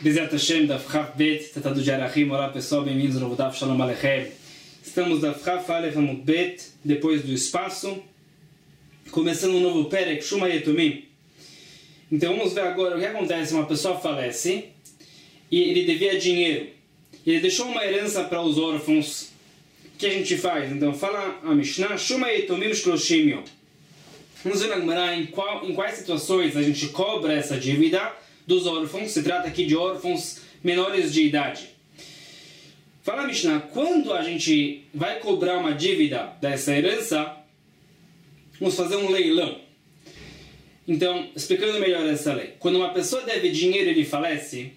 Bezerra Hashem, Daf Chaf Bet, Tratado de Arachim. Olá pessoal, bem-vindos ao Daf Shalom Aleichem. Estamos Daf Chaf Alef Amud Bet, depois do espaço, começando um novo Perek, Shuma Yetumim. Então vamos ver agora o que acontece. Uma pessoa falece e ele devia dinheiro. Ele deixou uma herança para os órfãos. O que a gente faz? Então fala a Mishnah, Shuma Yetumim Shloshim Yom. Vamos ver na Gemara em quais situações a gente cobra essa dívida dos órfãos. Se trata aqui de órfãos menores de idade. Fala a Mishnah, quando a gente vai cobrar uma dívida dessa herança, vamos fazer um leilão. Então, explicando melhor essa lei. Quando uma pessoa deve dinheiro e ele falece,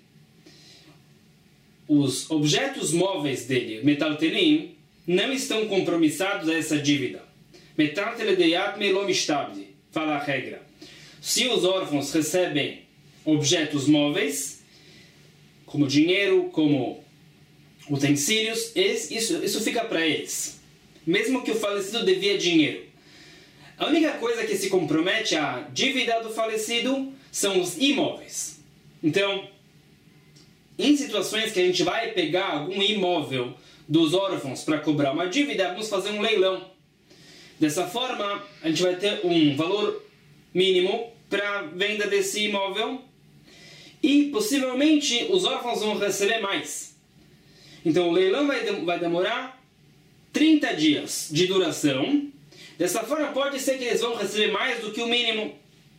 os objetos móveis dele, metaltelim, não estão compromissados a essa dívida. Metalteledeyat melom ishtabdi, fala a regra. Se os órfãos recebem objetos móveis, como dinheiro, como utensílios, isso fica para eles. Mesmo que o falecido devia dinheiro. A única coisa que se compromete à dívida do falecido são os imóveis. Então, em situações que a gente vai pegar algum imóvel dos órfãos para cobrar uma dívida, vamos fazer um leilão. Dessa forma, a gente vai ter um valor mínimo para a venda desse imóvel e, possivelmente, os órfãos vão receber mais. Então, o leilão vai demorar 30 dias de duração. Dessa forma, pode ser que eles vão receber mais do que o mínimo.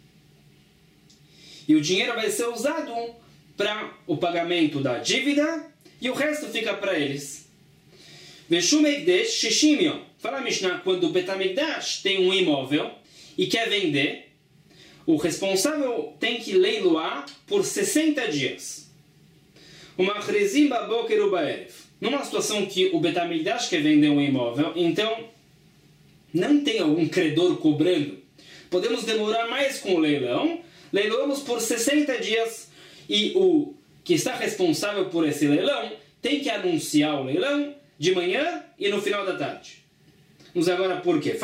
E o dinheiro vai ser usado para o pagamento da dívida e o resto fica para eles. Veshumekdesh shishimion. Fala a Mishnah, quando o Betamigdash tem um imóvel e quer vender, o responsável tem que leiloar por 60 dias. Numa situação que o Betamigdash quer vender um imóvel, então não tem algum credor cobrando, podemos demorar mais com o leilão, leiloamos por 60 dias e o que está responsável por esse leilão tem que anunciar o leilão de manhã e no final da tarde. Vamos agora por quê?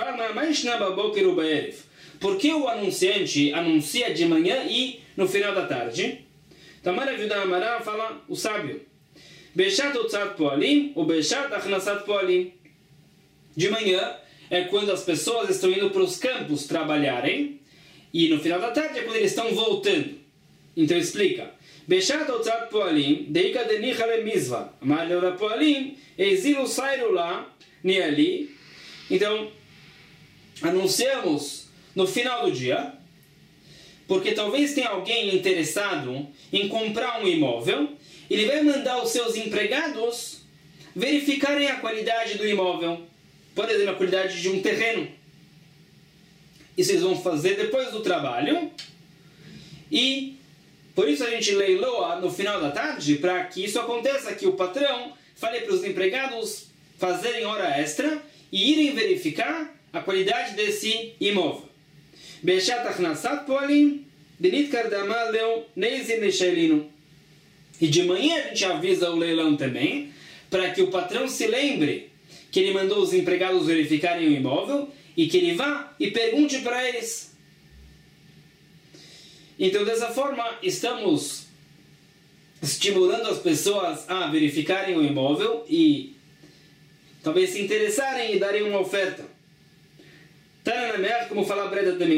Por que o anunciante anuncia de manhã e no final da tarde? Tamar Aviuda Amara fala o sábio. Beshat Otzat Poalim ou Beshat Achnasat Poalim. De manhã é quando as pessoas estão indo para os campos trabalharem e no final da tarde é quando eles estão voltando. Então explica. Beshat Otzat Poalim Deika Denicha Lemizva Amar Leora Poalim Ezilu Sairula Niali. Então, anunciamos no final do dia, porque talvez tenha alguém interessado em comprar um imóvel, ele vai mandar os seus empregados verificarem a qualidade do imóvel, por exemplo, a qualidade de um terreno. Isso eles vão fazer depois do trabalho, e por isso a gente leiloa no final da tarde, para que isso aconteça, que o patrão fale para os empregados fazerem hora extra e irem verificar a qualidade desse imóvel. E de manhã a gente avisa o leilão também, para que o patrão se lembre que ele mandou os empregados verificarem o imóvel e que ele vá e pergunte para eles. Então, dessa forma, estamos estimulando as pessoas a verificarem o imóvel e talvez se interessarem e darem uma oferta. Como fala a Breda também,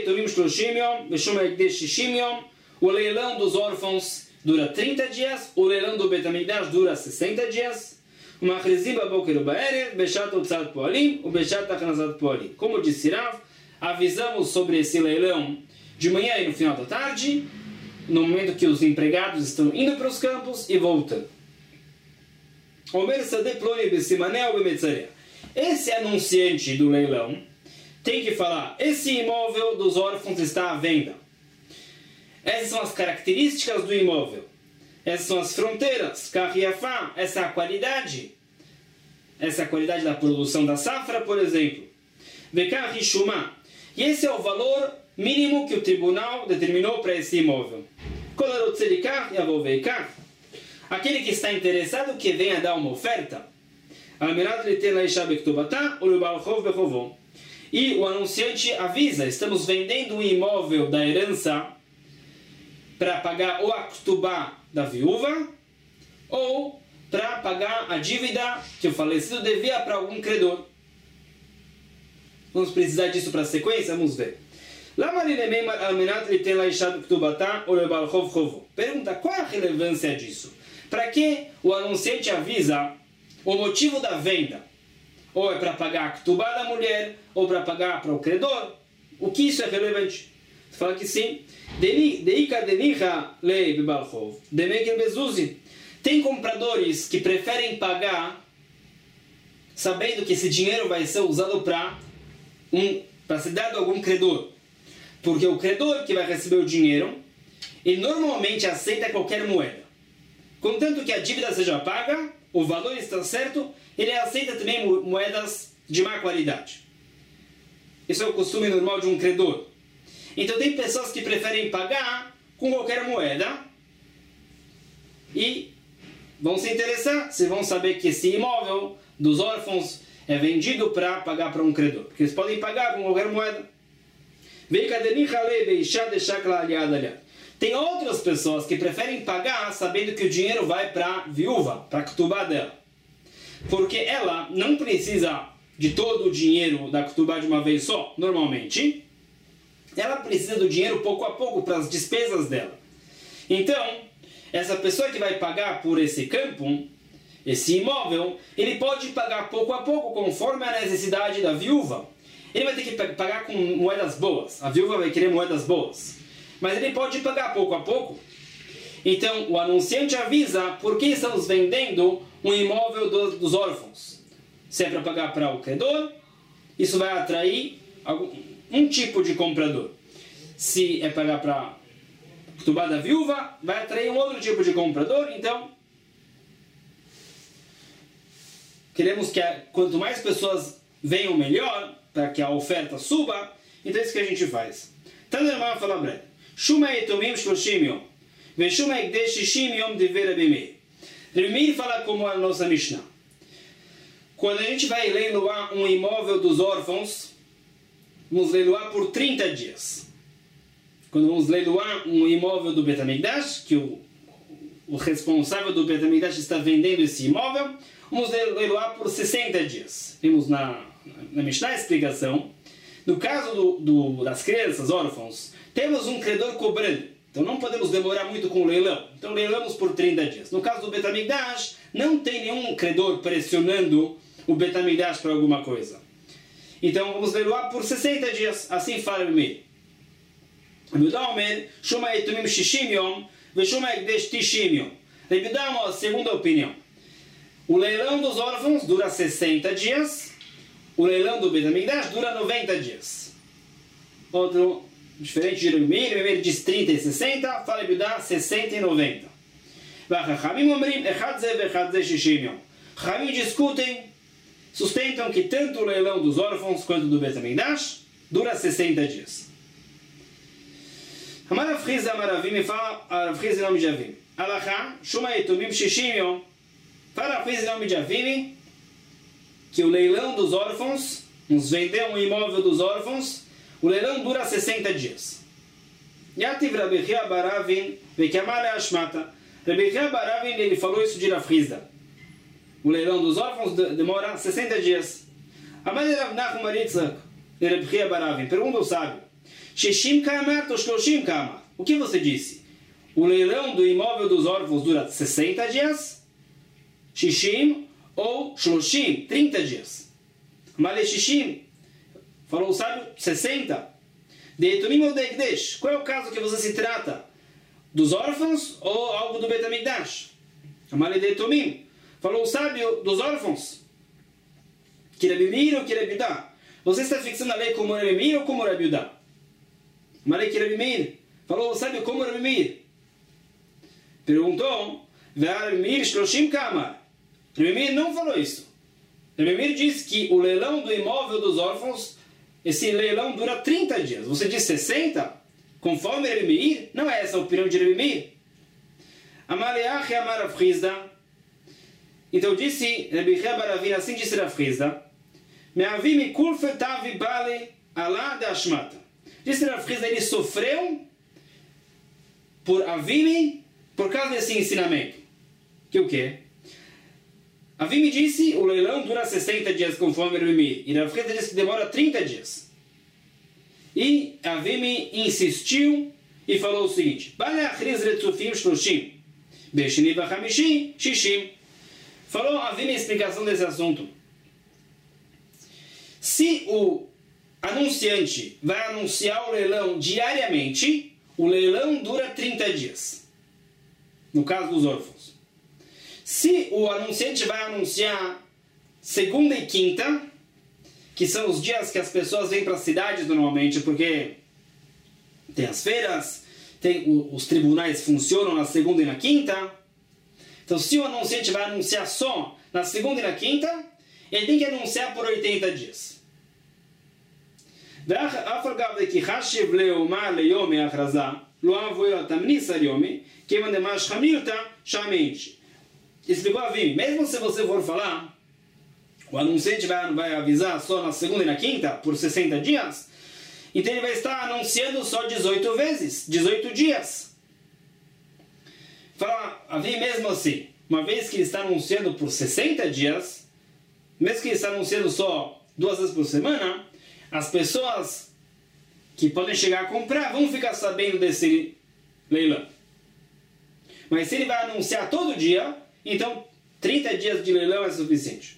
o leilão dos órfãos dura 30 dias, o leilão do Betamigdash dura 60 dias. Como disse Rav, avisamos sobre esse leilão de manhã e no final da tarde, no momento que os empregados estão indo para os campos e voltando. Esse anunciante do leilão tem que falar: esse imóvel dos órfãos está à venda. Essas são as características do imóvel. Essas são as fronteiras. Kariafá, essa é a qualidade. Essa é a qualidade da produção da safra, por exemplo. Vekarishuma. E esse é o valor mínimo que o tribunal determinou para esse imóvel. Aquele que está interessado que venha dar uma oferta. E o anunciante avisa: estamos vendendo um imóvel da herança para pagar o Aktubá da viúva ou para pagar a dívida que o falecido devia para algum credor. Vamos precisar disso para a sequência? Vamos ver. Pergunta, qual é a relevância disso? Para que o anunciante avisa o motivo da venda? Ou é para pagar a ktubá da mulher, ou para pagar para o credor? O que isso é relevante? Você fala que sim. Tem compradores que preferem pagar sabendo que esse dinheiro vai ser usado para ser dado a algum credor. Porque o credor que vai receber o dinheiro, ele normalmente aceita qualquer moeda. Contanto que a dívida seja paga, o valor está certo, ele aceita também moedas de má qualidade. Isso é o costume normal de um credor. Então tem pessoas que preferem pagar com qualquer moeda e vão se interessar se vão saber que esse imóvel dos órfãos é vendido para pagar para um credor. Porque eles podem pagar com qualquer moeda. Tem outras pessoas que preferem pagar sabendo que o dinheiro vai para a viúva, para a ktubá dela. Porque ela não precisa de todo o dinheiro da ktubá de uma vez só, normalmente. Ela precisa do dinheiro pouco a pouco para as despesas dela. Então, essa pessoa que vai pagar por esse campo, esse imóvel, ele pode pagar pouco a pouco conforme a necessidade da viúva. Ele vai ter que pagar com moedas boas. A viúva vai querer moedas boas. Mas ele pode pagar pouco a pouco. Então, o anunciante avisa por que estamos vendendo um imóvel dos órfãos. Se é para pagar para o credor, isso vai atrair um tipo de comprador. Se é pagar para a ktubá da viúva, vai atrair um outro tipo de comprador. Então, queremos que quanto mais pessoas venham, melhor, para que a oferta suba. Então é isso que a gente faz. Tanto a fala breve. Shuma etomim shloshim yom. Veshuma ekdesh shishim yom diver Rabi Meir. Rabi Meir fala como a nossa Mishnah. Quando a gente vai leiloar um imóvel dos órfãos, vamos leiloar por 30 dias. Quando vamos leiloar um imóvel do Bet HaMikdash, que o responsável do Bet HaMikdash está vendendo esse imóvel, vamos leiloar por 60 dias. Vimos na Mishnah a explicação. No caso das crianças órfãos, temos um credor cobrando. Então não podemos demorar muito com o leilão. Então leilamos por 30 dias. No caso do Bet HaMikdash, não tem nenhum credor pressionando o Bet HaMikdash para alguma coisa. Então vamos leiloar por 60 dias. Assim fala o Meir. Rebudá Omer, Shuma etomim shishim yom, veshuma ekdesh tishim yom. Rebudá uma segunda opinião. O leilão dos órfãos dura 60 dias. O leilão do Bet HaMikdash dura 90 dias. Outro, diferente de Rabi Meir diz 30 e 60, fala Rebudá 60 e 90. Chachamim omrim, echad ze vechad ze shishim yom. Chachamim discutem, sustentam que tanto o leilão dos órfãos quanto do Bet HaMikdash dura 60 dias. Amar Rav Chizda Amar Avim, fala Rav Chizda em nome de Avim. Alachá, Shuma etomim shishim yom. Fala Rav Chizda em nome de Avim, que o leilão dos órfãos, nos vender um imóvel dos órfãos, o leilão dura 60 dias. Yativ Rabi Chia bar Avin vekamar le'ashmata. Rabi Chia bar Avin, ele falou isso de Rav Chizda. O leilão dos órfãos demora 60 dias. Amar Rav Nachum bar Yitzchak, Rabi Chia bar Avin, pergunta o sábio. Shishim kamar to shloshim kamar. O que você disse? O leilão do imóvel dos órfãos dura 60 dias? Shishim ou shloshim, 30 dias. Male shishim, falou o sábio, 60. De etomim ou de ekdesh. Qual é o caso que você se trata? Dos órfãos ou algo do Bet HaMikdash? Male de etomim. Falou o sábio, dos órfãos. Que Rabi Meir ou que Rabi Yudá? Você está fixando a lei como Rabi Meir ou como Rabi Yudá? Male que Rabi Meir. Falou o sábio, como Rabi Meir? Perguntou, Rabi Meir shloshim kamar. Rabi Meir não falou isso. Rabi Meir diz que o leilão do imóvel dos órfãos, esse leilão dura 30 dias. Você diz 60? Conforme Rabi Meir? Não é essa a opinião de Rabi Meir. Amaleach amar Rav Chizda. Então disse Rabi Chia bar Avin, assim disse Rav Chizda, Me'avim kulfe tavi bale alá de ashmata. Disse Rav Chizda, ele sofreu por Avim por causa desse ensinamento. Que o quê? Avi me disse, o leilão dura 60 dias conforme o Meir. E Rav Hizda disse que demora 30 dias. E Avi me insistiu e falou o seguinte: falou Avi me a explicação desse assunto. Se o anunciante vai anunciar o leilão diariamente, o leilão dura 30 dias. No caso dos órfãos. Se o anunciante vai anunciar segunda e quinta, que são os dias que as pessoas vêm para as cidades normalmente, porque tem as feiras, os tribunais funcionam na segunda e na quinta. Então, se o anunciante vai anunciar só na segunda e na quinta, ele tem que anunciar por 80 dias. Explicou a Vim, mesmo se você for falar, o anunciante vai avisar só na segunda e na quinta, por 60 dias, então ele vai estar anunciando só 18 vezes, 18 dias. Fala a Vim mesmo assim, uma vez que ele está anunciando por 60 dias, mesmo que ele está anunciando só 2 vezes por semana, as pessoas que podem chegar a comprar vão ficar sabendo desse leilão. Mas se ele vai anunciar todo dia, então 30 dias de leilão é suficiente.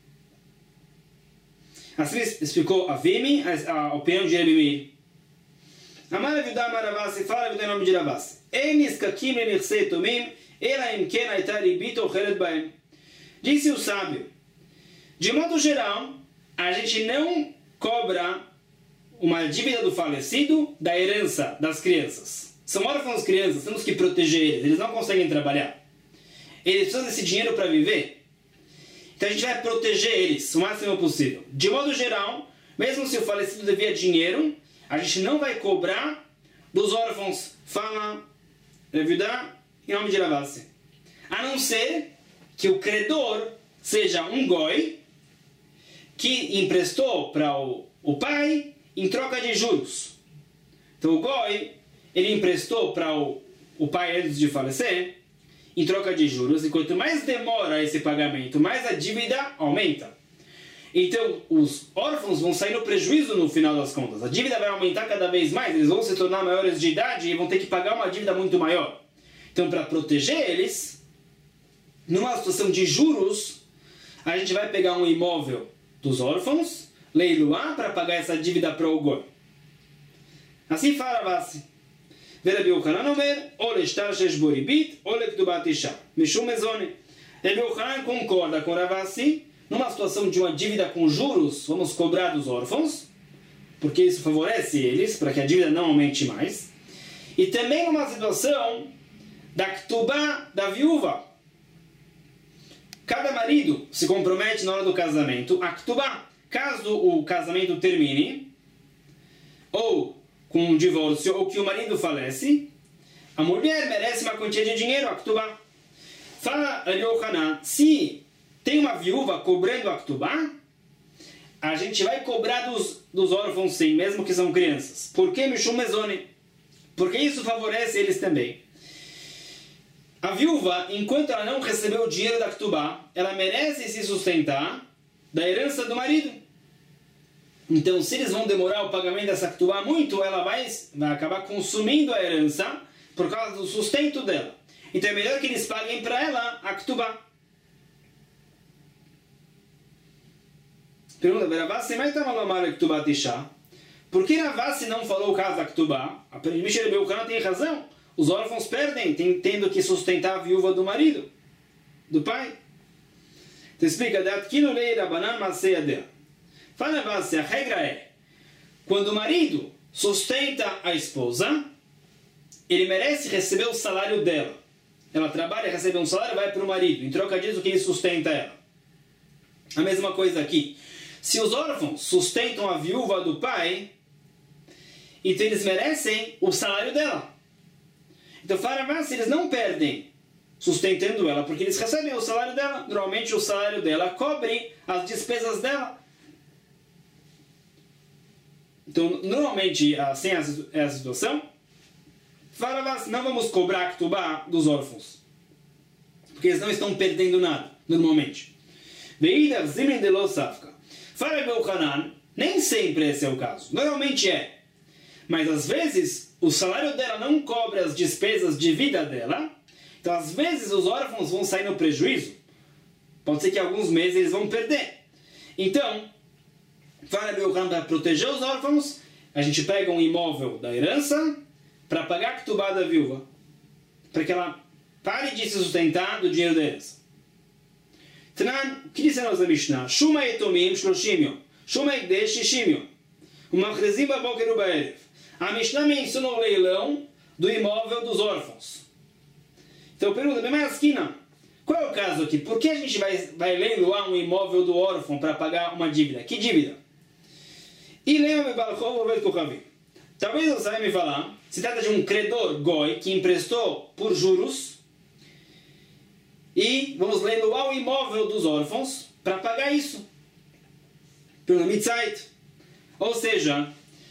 Assim explicou a Vimi, a opinião de Rebbe Meir. Amar Avidá Maravassi, fala Avidá em nome de Ravassi. Enis kakim lenichsei tomim, ela imken aita ribit ochelet baem. Disse o sábio, de modo geral, a gente não cobra uma dívida do falecido da herança das crianças. São órfãos crianças, temos que proteger eles não conseguem trabalhar. Eles precisam desse dinheiro para viver. Então a gente vai proteger eles o máximo possível. De modo geral, mesmo se o falecido devia dinheiro, a gente não vai cobrar dos órfãos. Fala, Revidá, em nome de Ravassi. A não ser que o credor seja um goi que emprestou para o pai em troca de juros. Então o goi, ele emprestou para o pai antes de falecer em troca de juros, e quanto mais demora esse pagamento, mais a dívida aumenta. Então, os órfãos vão sair no prejuízo no final das contas. A dívida vai aumentar cada vez mais, eles vão se tornar maiores de idade e vão ter que pagar uma dívida muito maior. Então, para proteger eles, numa situação de juros, a gente vai pegar um imóvel dos órfãos, leiloar para pagar essa dívida para o goi. Assim fala Ravassi. ורבי יוחנן אומר, או לשטר שיש בו ריבית, או לכתובת אישה. משום מזוני. Rabbi Yochanan concorda com Ravassi, numa situação de uma dívida com juros, vamos cobrar dos órfãos, porque isso favorece eles, para que a dívida não aumente mais. E também numa situação da ktubá da viúva. Cada marido se compromete na hora do casamento a ktubá. Caso o casamento termine, ou com um divórcio, ou que o marido falece, a mulher merece uma quantia de dinheiro, a ktubá. Fala Rabbi Yochanan, se tem uma viúva cobrando a ktubá, a gente vai cobrar dos órfãos sim, mesmo que são crianças. Por que Mishum Mezone? Porque isso favorece eles também. A viúva, enquanto ela não recebeu o dinheiro da ktubá, ela merece se sustentar da herança do marido. Então, se eles vão demorar o pagamento dessa ktubá muito, ela vai acabar consumindo a herança por causa do sustento dela. Então, é melhor que eles paguem para ela a ktubá. Pergunta, Ravassi, mas estava lá a ktubá tisha? Por que Ravassi não falou o caso da ktubá? A Mishnah Rabbi Yochanan tem razão. Os órfãos perdem, tendo que sustentar a viúva do marido, do pai. Então, explica, Datkinu lei Rabanan Masei Adeh. Fala, Ravassi, a regra é, quando o marido sustenta a esposa, ele merece receber o salário dela. Ela trabalha, recebe um salário, vai para o marido, em troca disso que ele sustenta ela. A mesma coisa aqui. Se os órfãos sustentam a viúva do pai, então eles merecem o salário dela. Então, fala, Ravassi, eles não perdem sustentando ela, porque eles recebem o salário dela. Normalmente o salário dela cobre as despesas dela. Então, normalmente, assim é a situação. Fala, não vamos cobrar a Ktubá dos órfãos. Porque eles não estão perdendo nada, normalmente. Veida Zimrin de Lo Safka. Fala Rabi Yochanan, nem sempre esse é o caso. Normalmente é. Mas às vezes, o salário dela não cobre as despesas de vida dela. Então, às vezes, os órfãos vão sair no prejuízo. Pode ser que alguns meses eles vão perder. Então, fala Rabi Yochanan, para proteger os órfãos, a gente pega um imóvel da herança para pagar a Ktubá da viúva. Para que ela pare de se sustentar do dinheiro da herança. Tanan, o que diz a nossa Mishnah? Shuma etomim shloshim yom. Shuma ekdesh shishim yom. Umachrezim baboker ubaerev. A Mishnah menciona o leilão do imóvel dos órfãos. Então pergunta, mas esquina, qual é o caso aqui? Por que a gente vai leiloar um imóvel do órfão para pagar uma dívida? Que dívida? E lembra-me Balchov ou Kohavim. Talvez você vai me falar, se trata de um credor goi que emprestou por juros e vamos leiloar o imóvel dos órfãos para pagar isso. Pelo mitzait. Ou seja,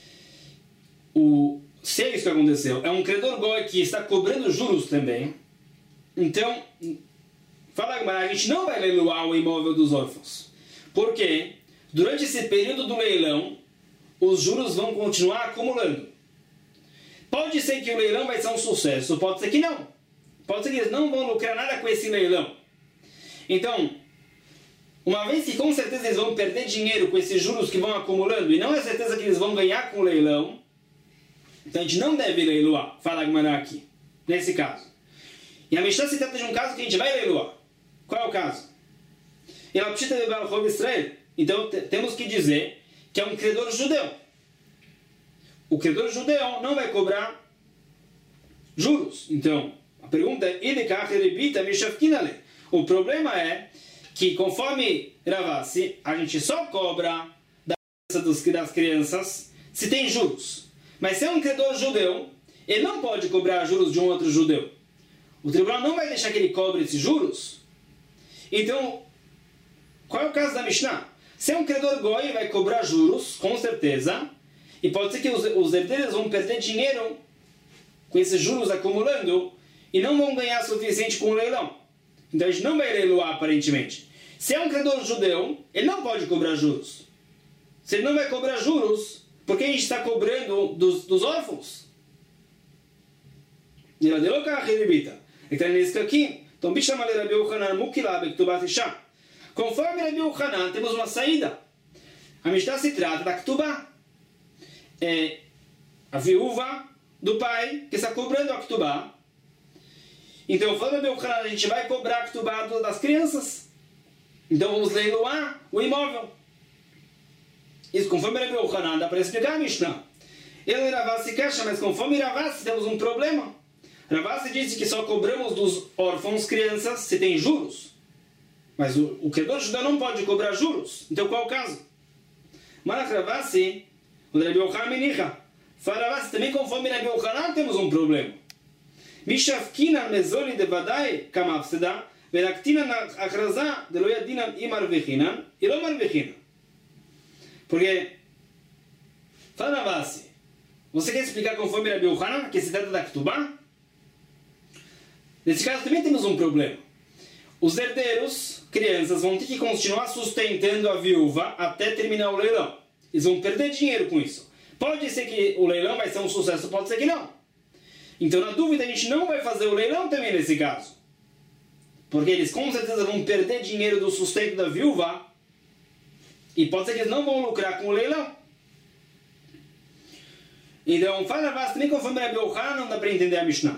se é isso que aconteceu, é um credor goi que está cobrando juros também. Então, fala, a gente não vai leiloar o imóvel dos órfãos. Por quê? Durante esse período do leilão, os juros vão continuar acumulando. Pode ser que o leilão vai ser um sucesso, pode ser que não. Pode ser que eles não vão lucrar nada com esse leilão. Então, uma vez que com certeza eles vão perder dinheiro com esses juros que vão acumulando, e não é certeza que eles vão ganhar com o leilão, então a gente não deve leiloar, fala Agmará aqui, nesse caso. E a Mishnah se trata de um caso que a gente vai leiloar. Qual é o caso? Ela precisa de Balchov Israel. Então temos que dizer que é um credor judeu. O credor judeu não vai cobrar juros. Então, a pergunta é: o problema é que, conforme Ravassi, a gente só cobra das crianças se tem juros. Mas se é um credor judeu, ele não pode cobrar juros de um outro judeu. O tribunal não vai deixar que ele cobre esses juros. Então, qual é o caso da Mishnah? Se é um credor goi, vai cobrar juros, com certeza, e pode ser que os herdeiros vão perder dinheiro com esses juros acumulando e não vão ganhar o suficiente com o leilão. Então a gente não vai leiloar, aparentemente. Se é um credor judeu, ele não pode cobrar juros. Se ele não vai cobrar juros, por que a gente está cobrando dos órfãos? Então nesse aqui, então bichama le Rabi Yochanan mukila bektubat isha. Conforme Rabi Yochanan, temos uma saída. A Mishnah se trata da Ktubá. É a viúva do pai que está cobrando a Ktubá. Então, falando Rabi Yochanan, a gente vai cobrar a Ktubá das crianças. Então, vamos leiloar o imóvel. Isso, conforme Rabi Yochanan, dá para explicar a Mishnah. Ele Ravassi queixa, mas conforme Ravassi, temos um problema. Ravassi disse que só cobramos dos órfãos crianças se tem juros. Mas o credor judeu não pode cobrar juros. Então qual é o caso? Mas Ravassi, o Rabi Yochanan menicha. Fala Ravassi, também conforme Rabi Yochanan temos um problema. Mishafkina mezoli de vadai kamafseda veraktina achraza de lo yadinam imar vechinan e lo mar vechinan. Porque, fala Ravassi, você quer explicar conforme Rabi Yochanan que se trata da Ktubá? Nesse caso também temos um problema. Os herdeiros, crianças, vão ter que continuar sustentando a viúva até terminar o leilão. Eles vão perder dinheiro com isso. Pode ser que o leilão vai ser um sucesso, pode ser que não. Então, na dúvida, a gente não vai fazer o leilão também nesse caso. Porque eles com certeza vão perder dinheiro do sustento da viúva e pode ser que eles não vão lucrar com o leilão. Então, fala Ravassi, também conforme Rabi Yochanan, não dá para entender a Mishnah.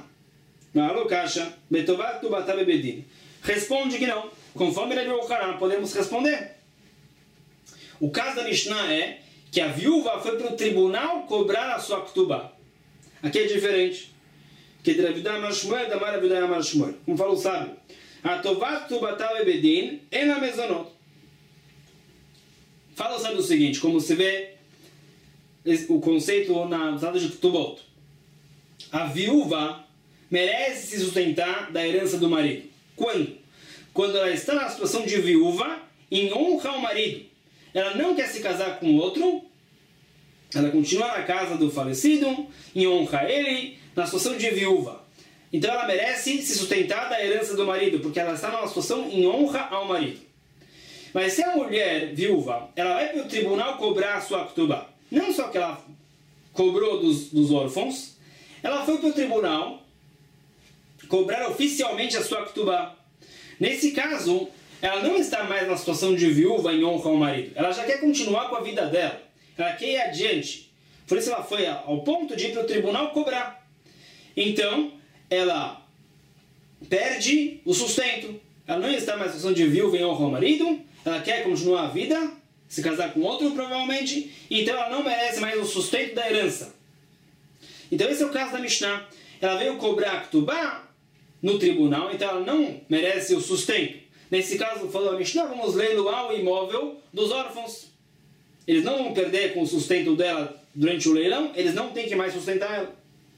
Responde que não. Conforme Rabi Yochanan, podemos responder. O caso da Mishnah é que a viúva foi para o tribunal cobrar a sua Ktubá. Aqui é diferente. Que de Ravidá Amar Shmuel, da Ravidá Amar Shmuel. Como falou o sábio. Atovat Ktubatá Bebedin en a mezonot. Fala o sábio o seguinte, como se vê o conceito na sala de Ktubot. A viúva merece se sustentar da herança do marido. Quando? Quando ela está na situação de viúva, em honra ao marido. Ela não quer se casar com outro, ela continua na casa do falecido, em honra a ele, na situação de viúva. Então ela merece se sustentar da herança do marido, porque ela está numa situação em honra ao marido. Mas se a mulher viúva, ela vai para o tribunal cobrar a sua ktubá, não só que ela cobrou dos órfãos, ela foi para o tribunal cobrar oficialmente a sua ktubá. Nesse caso, ela não está mais na situação de viúva em honra ao marido. Ela já quer continuar com a vida dela. Ela quer ir adiante. Por isso ela foi ao ponto de ir para o tribunal cobrar. Então, ela perde o sustento. Ela não está mais na situação de viúva em honra ao marido. Ela quer continuar a vida, se casar com outro provavelmente. Então ela não merece mais o sustento da herança. Então esse é o caso da Mishnah. Ela veio cobrar a ktubá no tribunal, então ela não merece o sustento. Nesse caso, falou a Mishnah, vamos leiloar o imóvel dos órfãos. Eles não vão perder com o sustento dela durante o leilão, eles não têm que mais sustentar ela.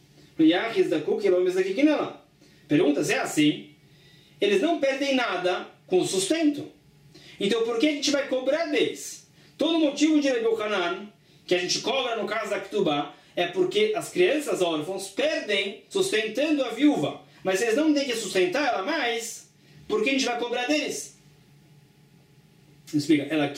Pergunta se é assim. Eles não perdem nada com o sustento. Então por que a gente vai cobrar deles? Todo motivo de Rabi Yochanan, que a gente cobra no caso da ktubá, é porque as crianças órfãos perdem sustentando a viúva. Mas eles não têm que sustentar ela mais, por que a gente vai cobrar deles? Explica. Ela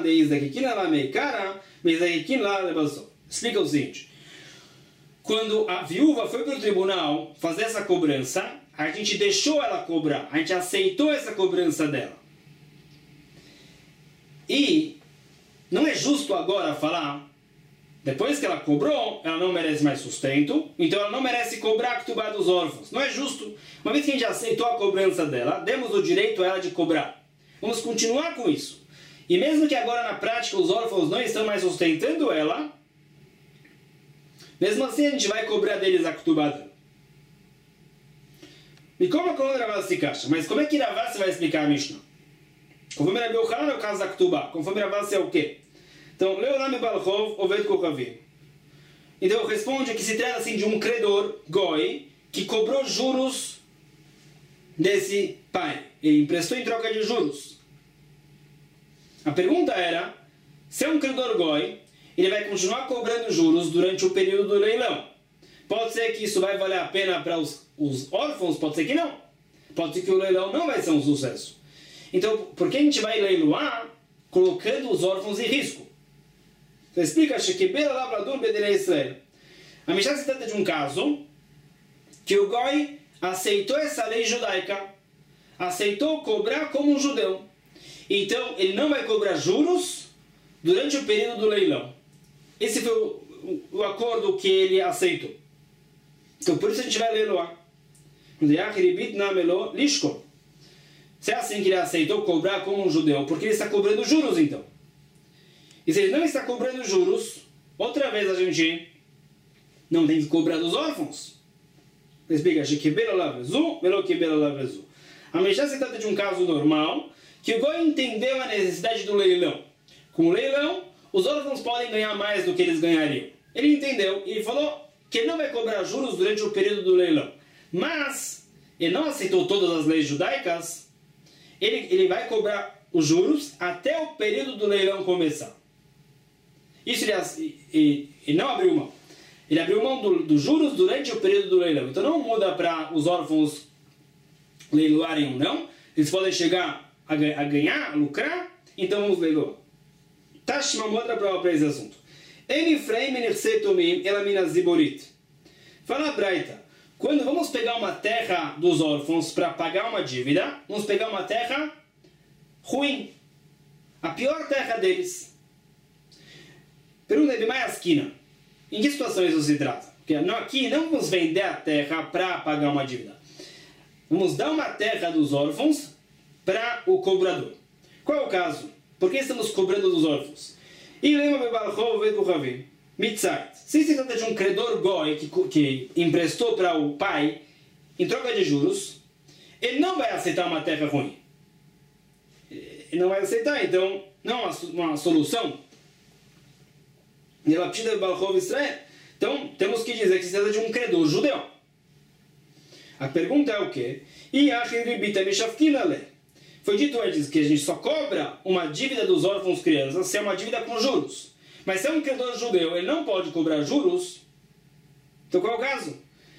explica o seguinte. Quando a viúva foi para o tribunal fazer essa cobrança, a gente deixou ela cobrar. A gente aceitou essa cobrança dela. E não é justo agora falar, depois que ela cobrou, ela não merece mais sustento, então ela não merece cobrar a ktubá dos órfãos. Não é justo. Uma vez que a gente aceitou a cobrança dela, demos o direito a ela de cobrar. Vamos continuar com isso. E mesmo que agora na prática os órfãos não estão mais sustentando ela, mesmo assim a gente vai cobrar deles a ktubá dela. E como Ravá se encaixa? Mas como é que Ravá vai explicar a Mishnah? Conforme Rabi Yochanan é o caso da ktubá. Conforme Ravá é o quê? Então, Leolam Balchov Oved Kochavim. Então, responde que se trata assim de um credor, Goi, que cobrou juros desse pai. Ele emprestou em troca de juros. A pergunta era, se é um credor Goi, ele vai continuar cobrando juros durante o período do leilão. Pode ser que isso vai valer a pena para os órfãos, pode ser que não. Pode ser que o leilão não vai ser um sucesso. Então, por que a gente vai leiloar colocando os órfãos em risco? Então explica, a Mishnah se trata de um caso que o Goi aceitou essa lei judaica, aceitou cobrar como um judeu. Então, ele não vai cobrar juros durante o período do leilão. Esse foi o acordo que ele aceitou. Então, por isso a gente vai leiloar. Se é assim que ele aceitou cobrar como um judeu, porque ele está cobrando juros, então. E se ele não está cobrando juros, outra vez a gente não tem que cobrar dos órfãos. Explica, a Mishnah se trata de um caso normal, que o Goi entendeu a necessidade do leilão. Com o leilão, os órfãos podem ganhar mais do que eles ganhariam. Ele entendeu e falou que ele não vai cobrar juros durante o período do leilão. Mas, ele não aceitou todas as leis judaicas, ele vai cobrar os juros até o período do leilão começar. Isso ele não abriu mão. Ele abriu mão dos juros durante o período do leilão. Então não muda para os órfãos leiloarem ou não. Eles podem chegar a ganhar, a lucrar. Então vamos leiloar. Tashma outra prova para esse assunto. Fala a Braita. Quando vamos pegar uma terra dos órfãos para pagar uma dívida, vamos pegar uma terra ruim. A pior terra deles. Pergunta de Maiasquina. Em que situação isso se trata? Porque aqui não vamos vender a terra para pagar uma dívida. Vamos dar uma terra dos órfãos para o cobrador. Qual é o caso? Por que estamos cobrando dos órfãos? Se se trata de um credor Goi que emprestou para o pai em troca de juros, ele não vai aceitar uma terra ruim. Ele não vai aceitar, então não é uma solução. Então, temos que dizer que se trata de um credor judeu. A pergunta é o quê? Foi dito antes que a gente só cobra uma dívida dos órfãos crianças se é uma dívida com juros. Mas se é um credor judeu, ele não pode cobrar juros. Então qual é o caso?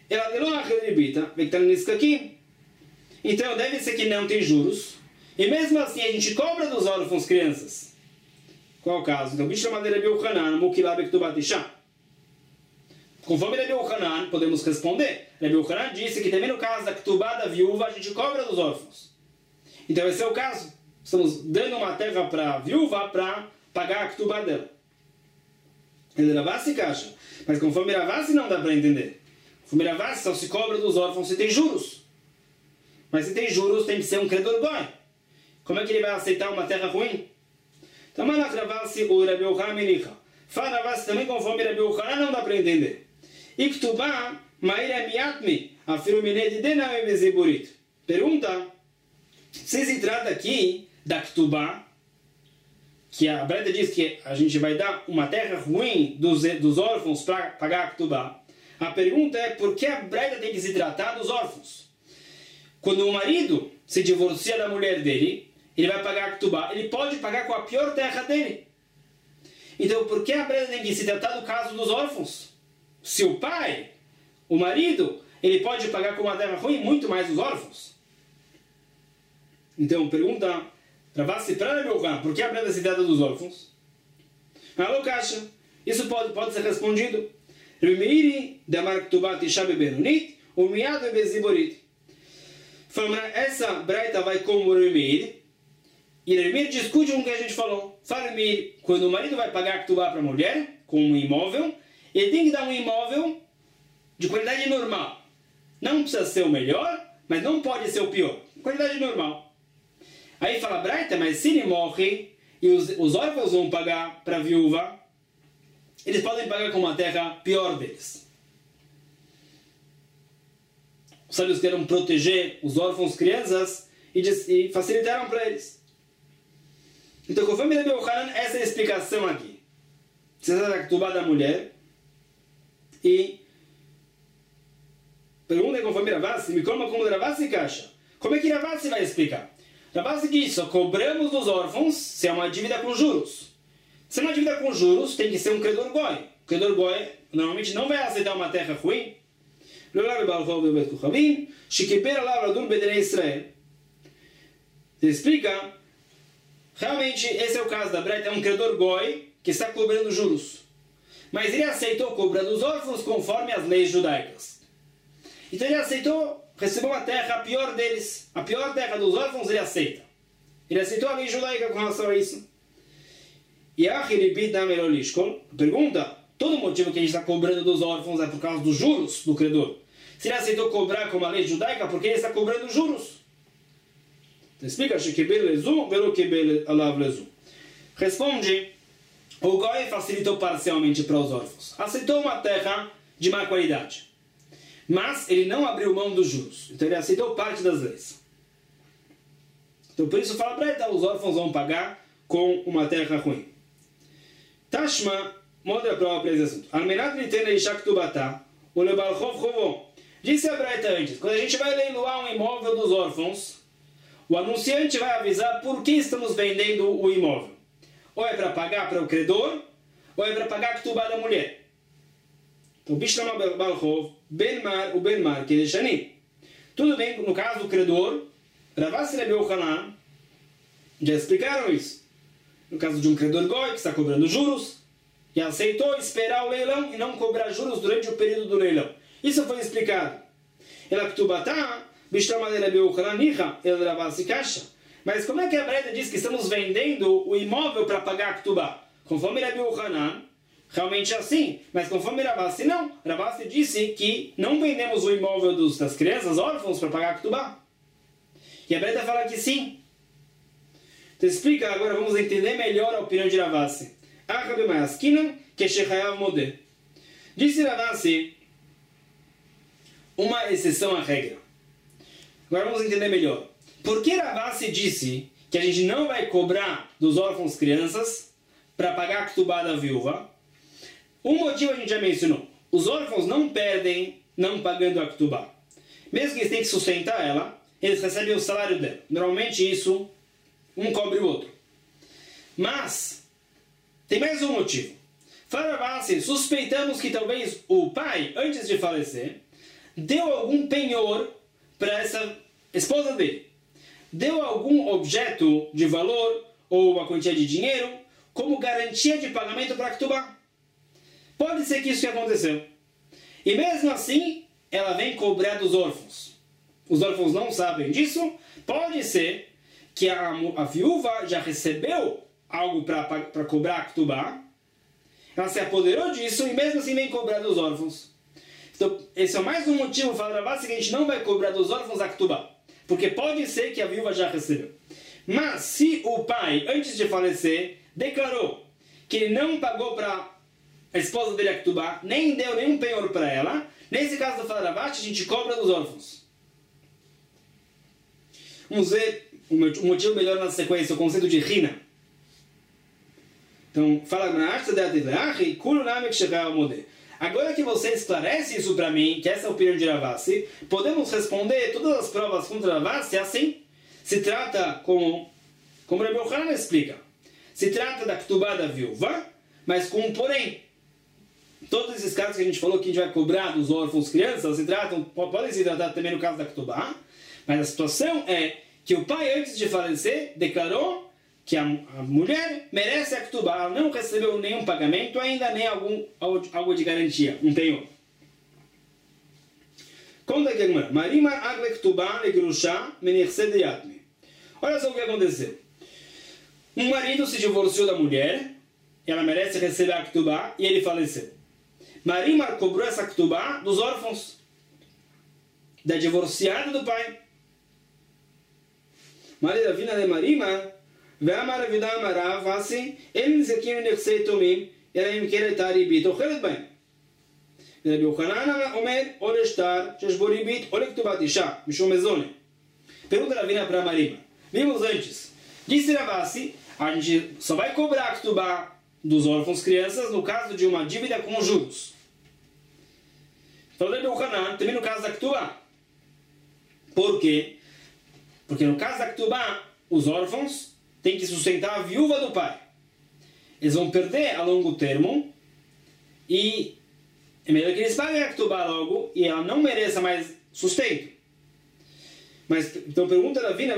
ela de lá rebita, vem que está nisso aqui. Então deve ser que não tem juros. E mesmo assim a gente cobra dos órfãos crianças. Qual é o caso? Então, bicho chamado Rabi Yochanan, Mukilá Bektubat Isha. Conforme Rabi Yochanan, podemos responder. Rabi Yochanan disse que também no caso da Ktubá da viúva, a gente cobra dos órfãos. Então esse é o caso. Estamos dando uma terra para a viúva para pagar a Ktubá dela. Ele Ravassi caixa. Mas conforme Ravassi não dá para entender. Conforme Ravassi só se cobra dos órfãos se tem juros. Mas se tem juros tem que ser um credor goi. Como é que ele vai aceitar uma terra ruim? Então, Malach Ravassi o Rabi Yochanan Menicha. Fala Ravassi também conforme Rabi Yochanan não dá para entender. Iktubá Maira Miatmi Afiru Minedi Denam Beziburit. Pergunta se trata aqui da Ktubá, que a Breta diz que a gente vai dar uma terra ruim dos órfãos para pagar a Ktubá. A pergunta é por que a Breta tem que se tratar dos órfãos? Quando o marido se divorcia da mulher dele, ele vai pagar a Ktubá, ele pode pagar com a pior terra dele. Então por que a Breta tem que se tratar do caso dos órfãos? Se o pai, o marido, ele pode pagar com uma terra ruim muito mais os órfãos. Então, pergunta Ravassi para Rabi Yochanan, por que a Breta se trata dos órfãos? Alô, Kasha, isso pode ser respondido. Rabi Meiri, Damar Ktubat Isha Bebenunit, o Miad Beziborit. Essa Breta vai como o Rabi Meiri, e Rabi Meiri discute com o que a gente falou. Fala Rabi Meiri, quando o marido vai pagar Ktubá para a mulher, com um imóvel, ele tem que dar um imóvel de qualidade normal. Não precisa ser o melhor, mas não pode ser o pior. Qualidade normal. Aí fala Braita, mas se ele morre e os órfãos vão pagar para a viúva, eles podem pagar com uma terra pior deles. Os sábios queriam proteger os órfãos crianças e facilitaram para eles. Então, conforme Rabi Yochanan, essa é a explicação aqui. Você está da Ktubá da mulher e pergunta conforme Ravassi, me coma como Ravassi caixa. Como é que Ravassi vai explicar? Ravassi diz, só cobramos dos órfãos se é uma dívida com juros. Se é uma dívida com juros, tem que ser um credor goi. O credor goi normalmente não vai aceitar uma terra ruim. Ele explica, realmente esse é o caso da Breta, é um credor goi que está cobrando juros. Mas ele aceitou cobrar dos órfãos conforme as leis judaicas. Então ele aceitou, recebeu uma terra, a pior deles. A pior terra dos órfãos ele aceita. Ele aceitou a lei judaica com relação a isso. E a pergunta, todo motivo que a gente está cobrando dos órfãos é por causa dos juros do credor. Se ele aceitou cobrar como a lei judaica, porque ele está cobrando juros. Então explica, responde, o Goi facilitou parcialmente para os órfãos. Aceitou uma terra de má qualidade. Mas ele não abriu mão dos juros. Então ele aceitou parte das leis. Então por isso fala para ele, os órfãos vão pagar com uma terra ruim. Tashma, mostra a prova para esse assunto. Almenat nitena isha ktubata, o lebalchov chovon. Disse a Braita antes, quando a gente vai leiloar um imóvel dos órfãos, o anunciante vai avisar por que estamos vendendo o imóvel. Ou é para pagar para o credor, ou é para pagar a ktubá da mulher. Então, Bishlama Balchov, Benmar, o Benmar, que é Shanim. Tudo bem, no caso do credor, Ravassi e Rabi Yochanan já explicaram isso. No caso de um credor goi que está cobrando juros, e aceitou esperar o leilão e não cobrar juros durante o período do leilão. Isso foi explicado. Ela Ktubata, Bishlama de Rabi Yochanan, Nicha, el Ravassi Kasha. Mas como é que a Breta diz que estamos vendendo o imóvel para pagar a Ktubá? Conforme Rabi Yochanan, realmente é assim, mas conforme Ravassi não. Ravassi disse que não vendemos o imóvel das crianças órfãos para pagar a Ktubá. E a Breta fala que sim. Então explica, agora vamos entender melhor a opinião de Ravassi. Disse Ravassi uma exceção à regra. Agora vamos entender melhor. Por que Ravassi disse que a gente não vai cobrar dos órfãos crianças para pagar a Ktubá da viúva? Um motivo a gente já mencionou. Os órfãos não perdem não pagando a Ktubá. Mesmo que eles tenham que sustentar ela, eles recebem o salário dela. Normalmente isso, um cobre o outro. Mas, tem mais um motivo. Fala Ravassi, suspeitamos que talvez o pai, antes de falecer, deu algum penhor para essa esposa dele. Deu algum objeto de valor ou uma quantia de dinheiro como garantia de pagamento para a Ktubá. Pode ser que isso que aconteceu. E mesmo assim, ela vem cobrar dos órfãos. Os órfãos não sabem disso. Pode ser que a viúva já recebeu algo para cobrar a Ktubá. Ela se apoderou disso e mesmo assim vem cobrar dos órfãos. Então, esse é mais um motivo para falar que a gente não vai cobrar dos órfãos a Ktubá. Porque pode ser que a viúva já recebeu. Mas se o pai, antes de falecer, declarou que ele não pagou para a esposa dele a Ktubá, nem deu nenhum penhor para ela, nesse caso do Falaravash, a gente cobra dos órfãos. Vamos ver um motivo melhor na sequência, o conceito de Rina. Então, fala agora que você esclarece isso para mim, que essa é a opinião de Ravasi, podemos responder todas as provas contra Ravasi assim. Se trata, como Rebbe Yochanan explica, se trata da Ktubá da viúva, mas com um porém. Todos esses casos que a gente falou que a gente vai cobrar dos órfãos crianças, podem se tratar também no caso da Ktubá, mas a situação é que o pai, antes de falecer, declarou que a mulher merece a Ktubá, ela não recebeu nenhum pagamento ainda, nem algo de garantia, um penhor. Conta aqui agora. Marima agle Ktubá legrusha menirse deyatme. Olha só o que aconteceu. Um marido se divorciou da mulher, ela merece receber a Ktubá, e ele faleceu. Marima cobrou essa Ktubá dos órfãos, da divorciada do pai. Maria Davina de Marima, ve'amar Ravidá amarav assim, ele nizakinu nirse tomim, ela im keret haribit, ochelet bem. Rabbi Yochanan omer, ou lestar, שיש בו ריבית, ou לכתובת אישה, משום מזונה. Pergunta Ravina para Marima. Vimos antes. Disse Ravasi, a gente só vai cobrar a Ktubá dos órfãos crianças no caso de uma dívida com juros. Falou Rabbi Yochanan, também no caso da Ktubá. Por quê? Porque no caso da Ktubá, os órfãos têm que sustentar a viúva do pai. Eles vão perder a longo termo e é melhor que eles paguem a Ktubá logo e ela não mereça mais sustento. Mas, então pergunta a Ravina,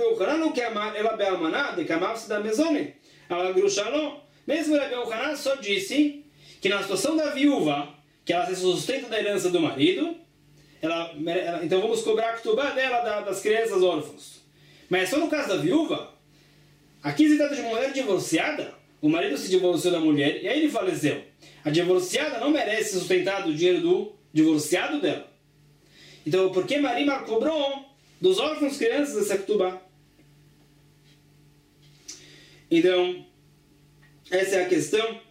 mesmo Rabbi Yochanan só disse que na situação da viúva, que ela se sustenta da herança do marido, então vamos cobrar a Ktubá dela das crianças órfãos. Mas só no caso da viúva, aqui se trata de uma mulher divorciada, o marido se divorciou da mulher e aí ele faleceu. A divorciada não merece sustentar do dinheiro do divorciado dela. Então, por que Marima cobrou dos órfãos crianças essa Ktubá? Então, essa é a questão.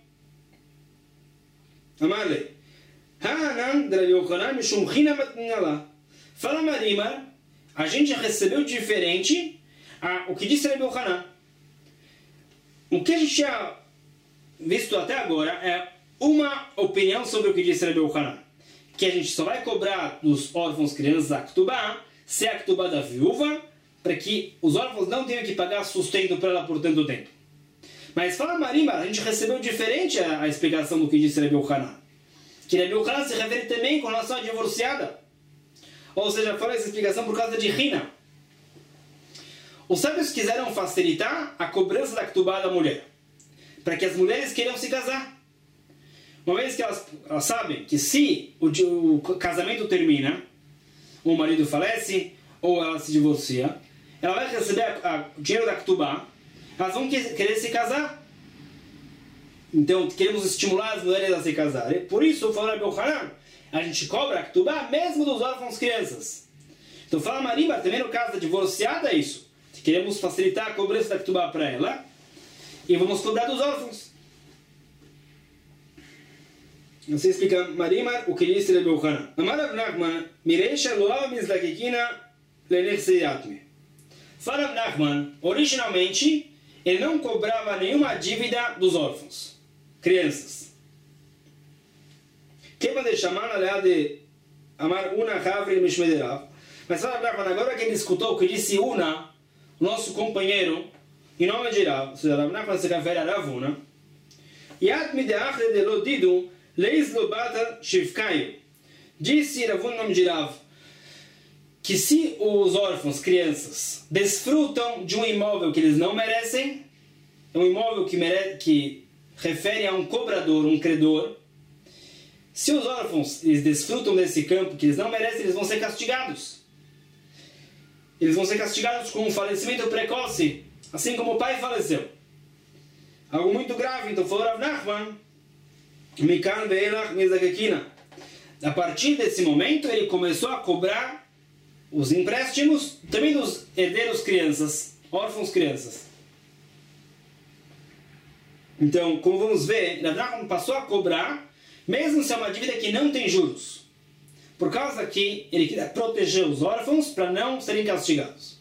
Amarle. Ha'anan de Rabbi Yochanan mishum china matnala. Fala Marima, a gente recebeu diferente o que disse Rabbi Yochanan. O que a gente tinha visto até agora é uma opinião sobre o que disse Rabbi Yochanan. Que a gente só vai cobrar dos órfãos crianças a Ktubá, se é a Ktubá da viúva, para que os órfãos não tenham que pagar sustento para ela por tanto tempo. Mas fala Marima, a gente recebeu diferente a explicação do que disse Rabbi Yochanan. Que Rabbi Yochanan se refere também com relação à divorciada. Ou seja, fala essa explicação por causa de Rina. Os sábios quiseram facilitar a cobrança da Ktubá da mulher, para que as mulheres queiram se casar. Uma vez que elas sabem que se o casamento termina, ou o marido falece, ou ela se divorcia, ela vai receber o dinheiro da Ktubá, elas vão querer se casar. Então, queremos estimular as mulheres a se casarem. Por isso, falou Rabbi Yochanan, a gente cobra a Ktubá mesmo dos órfãos crianças. Então, fala Marima, também no caso da divorciada é isso. Queremos facilitar a cobrança da Ktubá para ela e vamos cobrar dos órfãos. Você explica Marima o que disse Rabbi Yochanan. Amar Rav Nachman, Mireisha loav mizlakekina lenerseyatme. Fala Rav Nachman, originalmente, ele não cobrava nenhuma dívida dos órfãos, crianças. Que vai chamar na de Amar Una Havri Mishmederav. Mas fala Rav Nachman, agora que ele escutou o que disse Una, nosso companheiro, em nome de Rav, ou seja, Rav Nachman se refere a Rav Una, Yat mideachre de lodidu leis lobata shivkaio. Disse Rav Huna, nome de Rav, que se os órfãos, crianças, desfrutam de um imóvel que eles não merecem, é um imóvel que refere a um cobrador, um credor, se os órfãos eles desfrutam desse campo que eles não merecem, eles vão ser castigados. Eles vão ser castigados com um falecimento precoce, assim como o pai faleceu. Algo muito grave. Então falou Rav Nachman, Mikan ve'elach mizakekina. A partir desse momento, ele começou a cobrar os empréstimos também dos herdeiros crianças, órfãos crianças. Então, como vamos ver, Rav Nachman passou a cobrar, mesmo se é uma dívida que não tem juros. Por causa que ele queria proteger os órfãos para não serem castigados.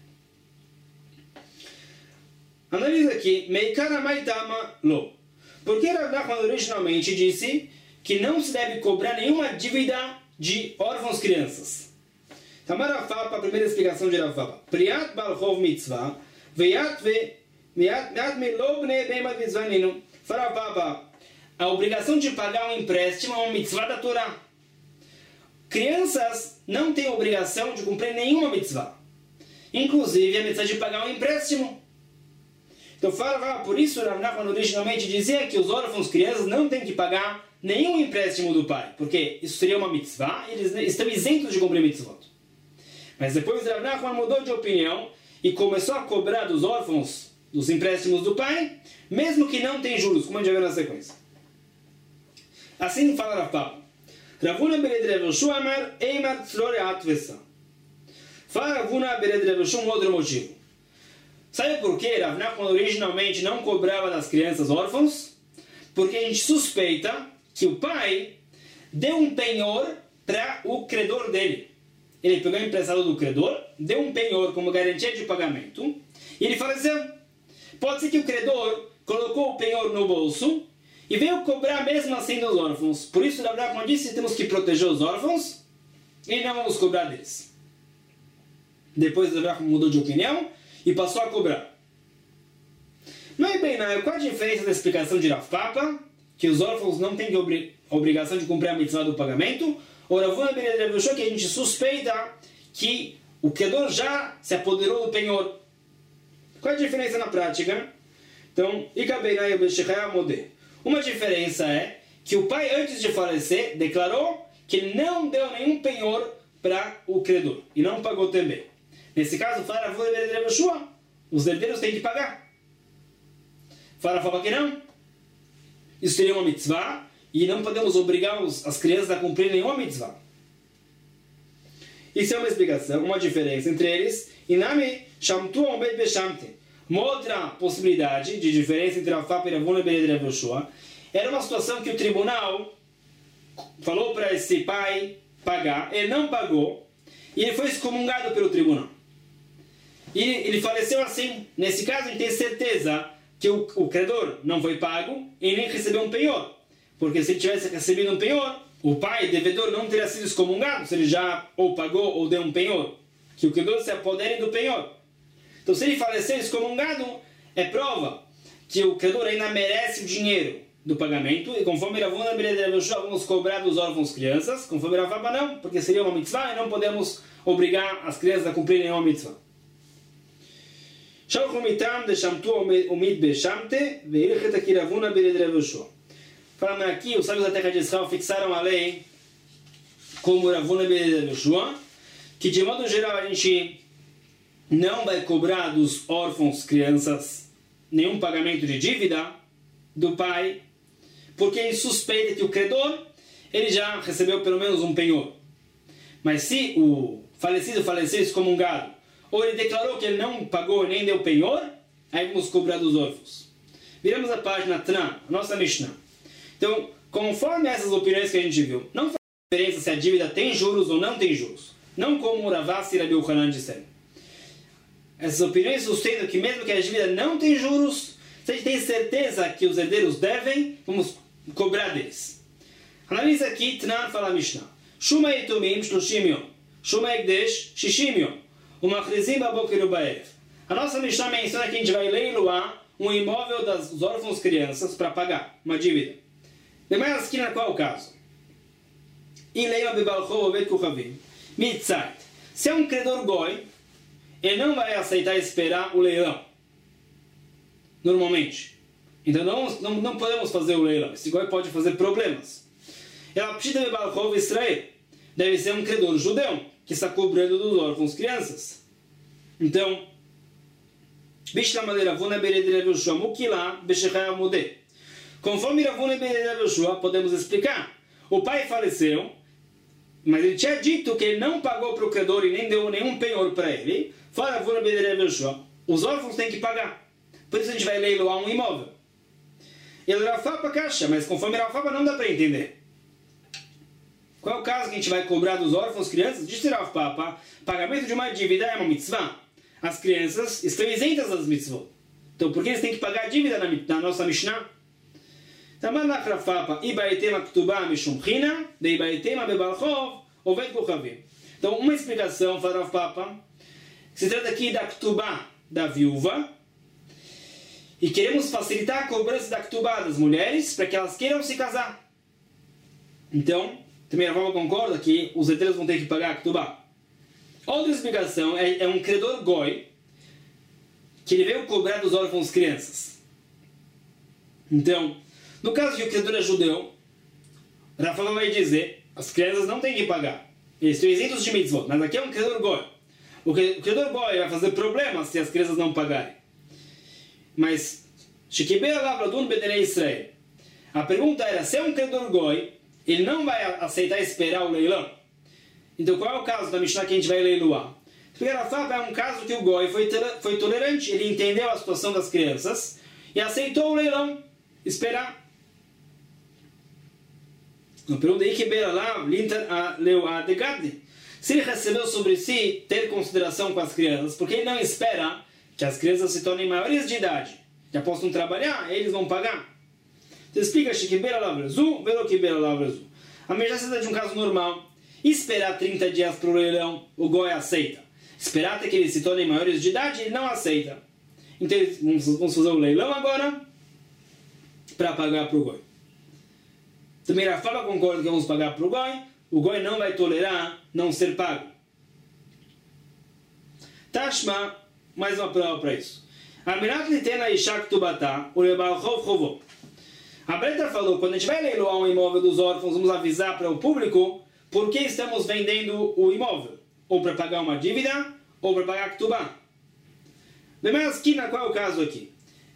Analisa aqui, Meikara Maitama Lo. Porque Rav Nachman originalmente disse que não se deve cobrar nenhuma dívida de órfãos crianças. Tamar Rav Papa, a primeira explicação de Rav Papa. Priat Balchov Mitzvah, Veyat Melo Bnei Beimat Mitzvah Ninu. Fala Rav Papa, a obrigação de pagar um empréstimo é uma mitzvah da Torá. Crianças não têm obrigação de cumprir nenhuma mitzvah. Inclusive a mitzvah de pagar um empréstimo. Então fala, por isso Rav Nachman originalmente dizia que os órfãos crianças não têm que pagar nenhum empréstimo do pai, porque isso seria uma mitzvah e eles estão isentos de cumprir mitzvot. Mas depois Rav Nachman mudou de opinião e começou a cobrar dos órfãos dos empréstimos do pai, mesmo que não tem juros, como a gente vai ver na sequência. Assim fala Rav Papa. Rav Huna bered Rav Yoshua amar eimar tzlore atvesa. Fala Rav Huna bered Rav Yoshua um outro motivo. Sabe por que Rav Nachman originalmente não cobrava das crianças órfãos? Porque a gente suspeita que o pai deu um penhor para o credor dele. Ele pegou o emprestado do credor, deu um penhor como garantia de pagamento e ele faleceu. Pode ser que o credor colocou o penhor no bolso e veio cobrar mesmo assim dos órfãos. Por isso, Rav Nachman disse que temos que proteger os órfãos e não vamos cobrar deles. Depois, Rav Nachman mudou de opinião e passou a cobrar. Mas bem, qual a diferença da explicação de Rav Papa, que os órfãos não têm a obrigação de cumprir a mitzvah do pagamento, ou Rav Huna ben Rav Yoshua, que a gente suspeita que o credor já se apoderou do penhor? Qual a diferença na prática? Então, uma diferença é que o pai, antes de falecer, declarou que ele não deu nenhum penhor para o credor e não pagou também. Nesse caso, fala Rav Huna ben Rav Yoshua, os herdeiros têm que pagar. Fala que não. Isso seria uma mitzvah e não podemos obrigar as crianças a cumprir nenhuma mitzvah. Isso é uma explicação, uma diferença entre eles. Inami shamtu omed beshamte. Uma outra possibilidade de diferença entre Rav Papa e Rav Huna ben Rav Yoshua era uma situação que o tribunal falou para esse pai pagar, ele não pagou e ele foi excomungado pelo tribunal. E ele faleceu assim. Nesse caso, a gente tem certeza que o credor não foi pago e nem recebeu um penhor. Porque se ele tivesse recebido um penhor, o pai, devedor, não teria sido excomungado se ele já ou pagou ou deu um penhor. Que o credor se apodere do penhor. Então, se ele falecer excomungado, é prova que o credor ainda merece o dinheiro do pagamento. E conforme Rav Huna ben Rav Yoshua, vamos cobrar dos órfãos crianças. Conforme Rav Papa, não, porque seria uma mitzvah e não podemos obrigar as crianças a cumprirem uma mitzvah. Falando aqui, os sábios da terra de Israel fixaram a lei como Rav Huna ben Rav Yoshua, que de modo geral a gente não vai cobrar dos órfãos crianças nenhum pagamento de dívida do pai, porque ele suspeita que o credor ele já recebeu pelo menos um penhor. Mas se o falecido faleceu excomungado, ou ele declarou que ele não pagou nem deu penhor, aí vamos cobrar dos órfãos. Viramos a página Tran, a nossa Mishnah. Então, conforme essas opiniões que a gente viu, não faz diferença se a dívida tem juros ou não tem juros. Não como Rav Asi e Rabi Yochanan disseram. Essas opiniões sustentam que mesmo que a dívida não tem juros, se a gente tem certeza que os herdeiros devem, vamos cobrar deles. Analisa aqui, Tran fala a Mishnah. Shuma Yitumim 30 yom. Shuma Ekdesh 60 yom. Umachrizim baboker ubaev. A nossa Mishnah menciona que a gente vai leiloar um imóvel dos órfãos crianças para pagar uma dívida. Demais esquina, qual é o caso? Ileima bebalchov ovet kuchavim. Mitzait. Se é um credor goi, ele não vai aceitar esperar o leilão. Normalmente. Então não podemos fazer o leilão. Esse goi pode fazer problemas. Ela precisa bebalchov Israel. Deve ser um credor judeu que está cobrando dos órfãos crianças. Então, conforme Ravuna Beredei Yoshua, podemos explicar. O pai faleceu, mas ele tinha dito que ele não pagou para o credor e nem deu nenhum penhor para ele. Fala Ravuna Beredei Yoshua, os órfãos têm que pagar. Por isso a gente vai leiloar um imóvel. Ele Rafapa caixa, mas conforme Rafapa não dá para entender. Qual é o caso que a gente vai cobrar dos órfãos crianças? Diz Rav Papa, pagamento de uma dívida é uma mitzvah. As crianças estão isentas das mitzvot. Então por que eles têm que pagar a dívida na nossa Mishnah? Tamalach Rav Papa, ibaitema ktubah mishum china, de ibaitema bebalchov, ovet kuchavim. Então uma explicação para Rav Papa, se trata aqui da ktubah da viúva, e queremos facilitar a cobrança da ktubah das mulheres, para que elas queiram se casar. Então, também a Rav concorda que os herdeiros vão ter que pagar a ktubah. Outra explicação é um credor goi que ele veio cobrar dos órfãos crianças. Então, no caso que o credor é judeu, Rafa vai dizer, as crianças não têm que pagar. Eles estão isentos de mitzvot, mas aqui é um credor goi. O credor goi vai fazer problemas se as crianças não pagarem. Mas, a pergunta era, se é um credor goi, ele não vai aceitar esperar o leilão. Então qual é o caso da Mishnah que a gente vai leiloar? Porque é um caso que o goi foi tolerante, ele entendeu a situação das crianças e aceitou o leilão, esperar. Então pergunta aí que beira lá, se ele recebeu sobre si ter consideração com as crianças, porque ele não espera que as crianças se tornem maiores de idade, já possam trabalhar, eles vão pagar. Então explica que beira lá vrezu, velo que beira lá vrezu. A Mishnah se trata de um caso normal. Esperar 30 dias para o leilão, o goi aceita. Esperar até que eles se tornem maiores de idade, ele não aceita. Então vamos fazer o leilão agora para pagar para o goi. Também a Rafa concorda que vamos pagar para o goi não vai tolerar não ser pago. Tashma, mais uma prova para isso. A Breta falou, quando a gente vai leiloar um imóvel dos órfãos, vamos avisar para o público por que estamos vendendo o imóvel. Ou para pagar uma dívida, ou para pagar ktubá. Mas qual é o caso aqui?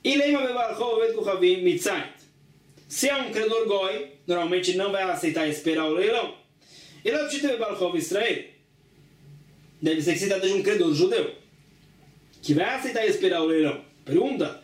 Se é um credor goi, normalmente não vai aceitar esperar o leilão. Deve ser que se trata de um credor judeu, que vai aceitar esperar o leilão. Pergunta.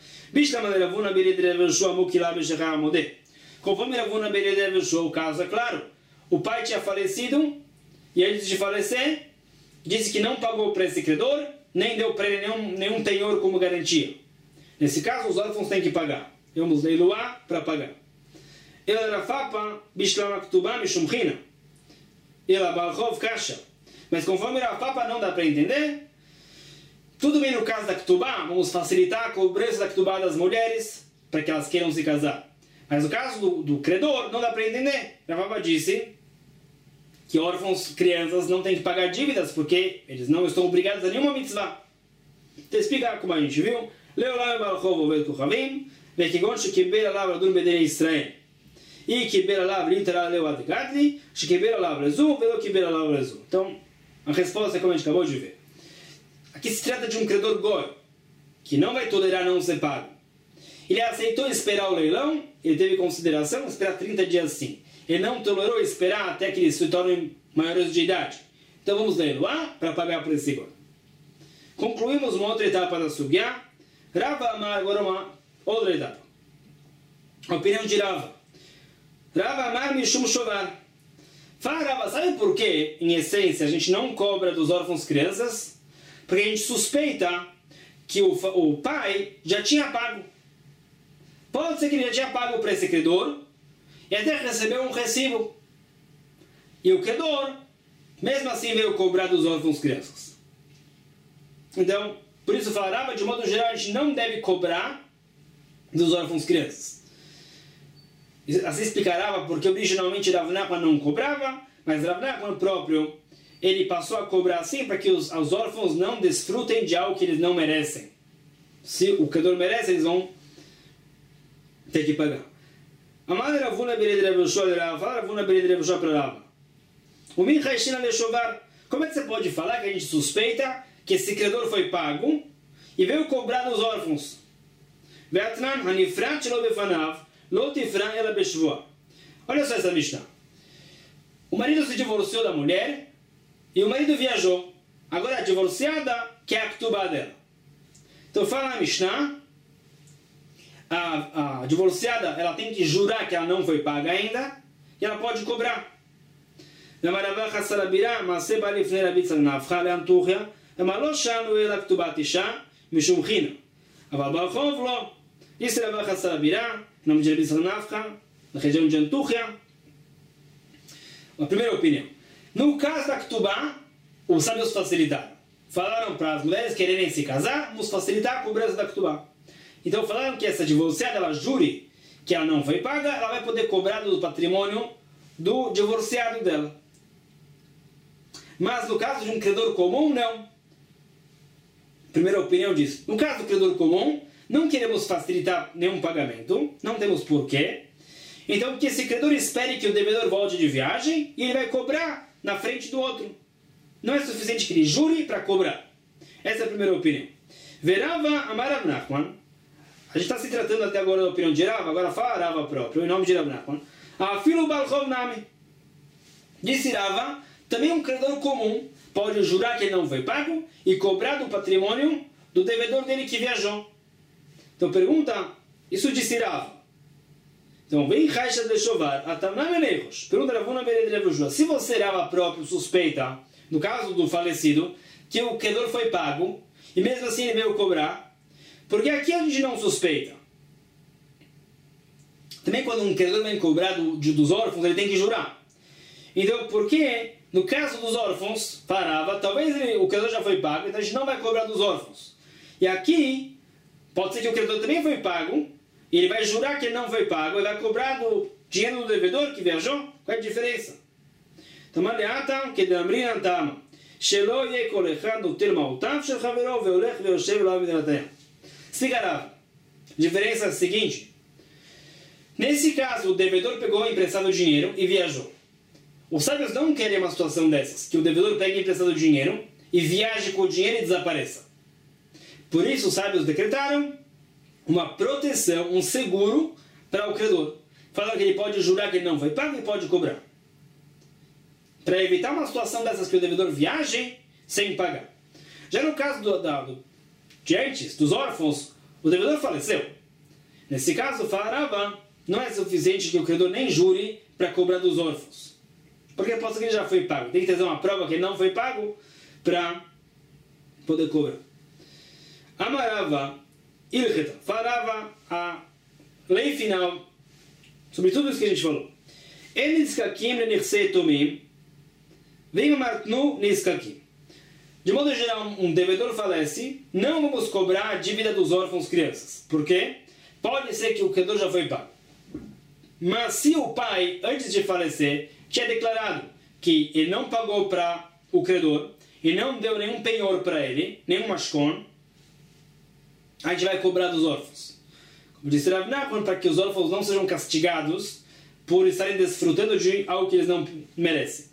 Conforme Ravuna Beredei Yoshua, o caso é claro. O pai tinha falecido e antes de falecer disse que não pagou para esse credor, nem deu para ele nenhum penhor como garantia. Nesse caso, os órfãos têm que pagar. Vamos leiloar para pagar. Ela Rafapa bishlam ktubah mishum china. Ela balchov kasha. Mas conforme Rafapa não dá para entender. Tudo bem no caso da ktubá, vamos facilitar a cobrança da ktubá das mulheres para que elas queiram se casar. Mas no caso do credor, não dá para entender. A Rava disse que órfãos, crianças, não têm que pagar dívidas porque eles não estão obrigados a nenhuma mitzvah. Então explica como a gente viu. Leolam balchov ovet kuchavim, vekigon shekiber alav radun bedei Israel. E kiber alav literal leuat gadli, shekiber alav rezu, velo kiber alav rezu. Então, a resposta é como a gente acabou de ver. Aqui se trata de um credor goi, que não vai tolerar não ser pago. Ele aceitou esperar o leilão, ele teve consideração, esperar 30 dias sim. Ele não tolerou esperar até que eles se tornem maiores de idade. Então vamos leiloar para pagar por esse goi. Concluímos uma outra etapa da Sugya. Rava Amar, agora uma outra etapa. A opinião de Rava. Rava Amar Mishum Shovar. Fala Rava, sabe por que, em essência, a gente não cobra dos órfãos crianças? Porque a gente suspeita que o pai já tinha pago. Pode ser que ele já tinha pago para esse credor e até recebeu um recibo. E o credor, mesmo assim, veio cobrar dos órfãos crianças. Então, por isso falará, de modo geral, a gente não deve cobrar dos órfãos crianças. Assim explicará porque originalmente Rav Nachman não cobrava, Mas Rav Nachman próprio, ele passou a cobrar assim para que os órfãos não desfrutem de algo que eles não merecem. Se o credor merece, eles vão ter que pagar. Amar Ravuna Bered Rav Yoshua Rava, Ravuna Bered Rav Yoshua para Rava. O Min Chaishina Lechovar. Como é que você pode falar que a gente suspeita que esse credor foi pago e veio cobrar dos órfãos? Ve'atnan hanifrat shelo befanav lo tifran ela beshvua. Olha só essa Mishnah. O marido se divorciou da mulher e o marido viajou. Agora a divorciada quer a ktubá dela. Então fala na Mishnah, a divorciada ela tem que jurar que ela não foi paga ainda e ela pode cobrar. Disse Rav Chassar Abirá, nome de Rabi Yitzchak Nafcha, na região de Antúria. A primeira opinião. No caso da Ktubá, os sábios facilitaram. Falaram para as mulheres quererem se casar, vamos facilitar a cobrança da Ktubá. Então falaram que essa divorciada, ela jure que ela não foi paga, ela vai poder cobrar do patrimônio do divorciado dela. Mas no caso de um credor comum, não. Primeira opinião diz, no caso do credor comum, não queremos facilitar nenhum pagamento, não temos porquê. Então que esse credor espere que o devedor volte de viagem e ele vai cobrar na frente do outro. Não é suficiente que ele jure para cobrar. Essa é a primeira opinião. Verava Amar Rav Nachman. A gente está se tratando até agora da opinião de Rava, agora fala Rava próprio, em nome de Rav Nachman. Afilo Balchov Nami. Disse Rava, também um credor comum pode jurar que ele não foi pago e cobrar do patrimônio do devedor dele que viajou. Então pergunta, isso disse Rava. Então vem Raisha de Shovar, Atamna Meneiros. Pergunta Ravuna Bered Rav Yoshua, se você Rava próprio suspeita, no caso do falecido, que o credor foi pago e mesmo assim ele veio cobrar, porque aqui a gente não suspeita. Também quando um credor vem cobrar dos órfãos, ele tem que jurar. Então, porque no caso dos órfãos, parava, talvez o credor já foi pago, então a gente não vai cobrar dos órfãos. E aqui, pode ser que o credor também foi pago, e ele vai jurar que ele não foi pago, ele vai cobrar do dinheiro do devedor que viajou. Qual é a diferença? Então, Maleatam, que Damrinan Tama, Shelo Ye Kolechad Nuktir Mautav, Shel Chaverov, Veolech, Veoshev, Lao Midratayan. Explicará. A diferença é a seguinte. Nesse caso, o devedor pegou emprestado dinheiro e viajou. Os sábios não querem uma situação dessas, que o devedor pegue emprestado dinheiro e viaje com o dinheiro e desapareça. Por isso, os sábios decretaram uma proteção, um seguro para o credor. Falaram que ele pode jurar que ele não foi pago e pode cobrar. Para evitar uma situação dessas que o devedor viaje sem pagar. Já no caso de antes, dos órfãos, o devedor faleceu. Nesse caso, Farava, não é suficiente que o credor nem jure para cobrar dos órfãos. Porque pode ser que ele já foi pago. Tem que trazer uma prova que ele não foi pago para poder cobrar. Amarava, Ilcheta, Farava, a lei final, sobre tudo isso que a gente falou. El Niskakim le Nirsei Tomim, vem Martnu Niskakim. De modo geral, um devedor falece, não vamos cobrar a dívida dos órfãos crianças. Por quê? Pode ser que o credor já foi pago. Mas se o pai, antes de falecer, tinha declarado que ele não pagou para o credor e não deu nenhum penhor para ele, nenhum mashkon, a gente vai cobrar dos órfãos. Como disse Rav Nachman, para que os órfãos não sejam castigados por estarem desfrutando de algo que eles não merecem.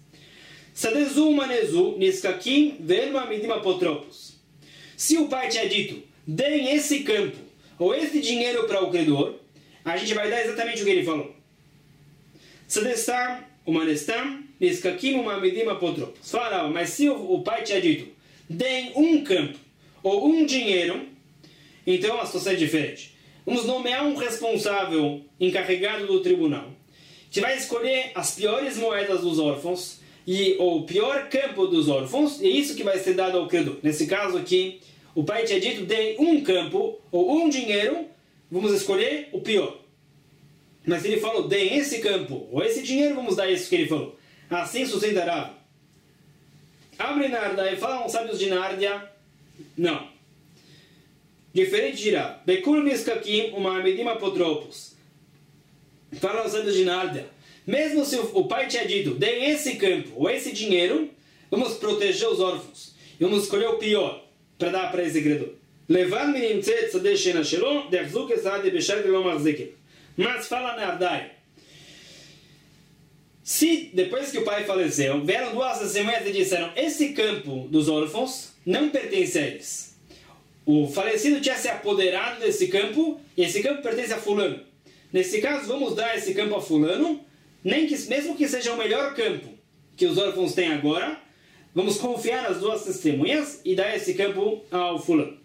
Se o pai tinha dito, deem esse campo ou esse dinheiro para o credor, a gente vai dar exatamente o que ele falou. Falava, mas se o pai tinha dito, deem um campo ou um dinheiro, então a situação é diferente. Vamos nomear um responsável encarregado do tribunal, que vai escolher as piores moedas dos órfãos e o pior campo dos órfãos, e é isso que vai ser dado ao credor. Nesse caso aqui, o pai tinha dito, deem um campo ou um dinheiro, vamos escolher o pior. Mas ele falou, deem esse campo ou esse dinheiro, vamos dar isso que ele falou. Assim sustentará. Abre Narda e falam os sábios de Nárdia, não. Diferente dirá, Bekul Niskakim uma Amedim Apotropos. Falam os sábios de Nárdia, Mesmo se o pai tinha dito, dê esse campo ou esse dinheiro, vamos proteger os órfãos. Vamos escolher o pior para dar para esse credor. Mas fala na Ardai. Se depois que o pai faleceu, vieram duas testemunhas e disseram, esse campo dos órfãos não pertence a eles. O falecido tinha se apoderado desse campo e esse campo pertence a fulano. Nesse caso, vamos dar esse campo a fulano, mesmo que seja o melhor campo que os órfãos têm agora, vamos confiar nas duas testemunhas e dar esse campo ao fulano.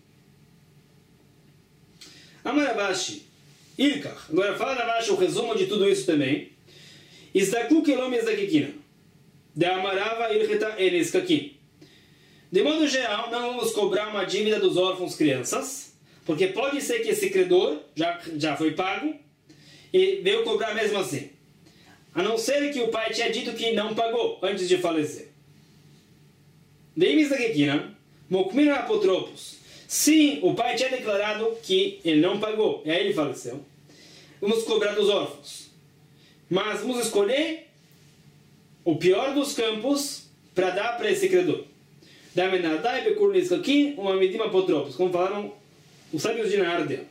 Amarabashi, Ilkach. Agora fala Ravashi o resumo de tudo isso também. Izdaku kelom izdakikina. De amarava ilcheta eniskakin. De modo geral, não vamos cobrar uma dívida dos órfãos crianças, porque pode ser que esse credor já foi pago e veio cobrar mesmo assim. A não ser que o pai tinha dito que não pagou antes de falecer. Deim izdakikina, mokmina apotropos. Se o pai tinha declarado que ele não pagou e aí ele faleceu, vamos cobrar dos órfãos. Mas vamos escolher o pior dos campos para dar para esse credor. Como falaram os sábios de Nárdia.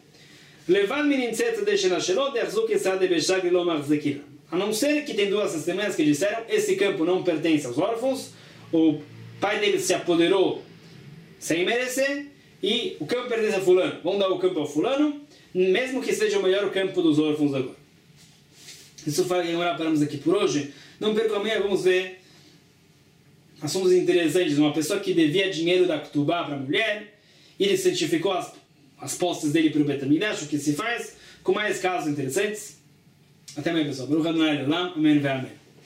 A não ser que tem duas testemunhas que disseram esse campo não pertence aos órfãos, o pai deles se apoderou sem merecer e o campo pertence a fulano. Vamos dar o campo ao fulano, mesmo que seja o melhor campo dos órfãos agora. Isso faz que agora paramos aqui por hoje. Não perca amanhã, vamos ver assuntos interessantes. Uma pessoa que devia dinheiro da Ktubá para a mulher, ele certificou as posses dele para o Bet HaMikdash, o que se faz, com mais casos interessantes. Até amanhã, pessoal. Baruch Adonai Leolam. Amém ve amém.